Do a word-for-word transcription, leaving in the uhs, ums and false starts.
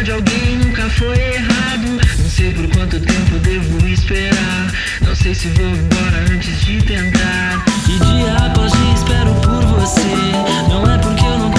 de alguém nunca foi errado. Não sei por quanto tempo devo esperar. Não sei se vou embora antes de tentar. E dia após dia espero por você. Não é porque eu não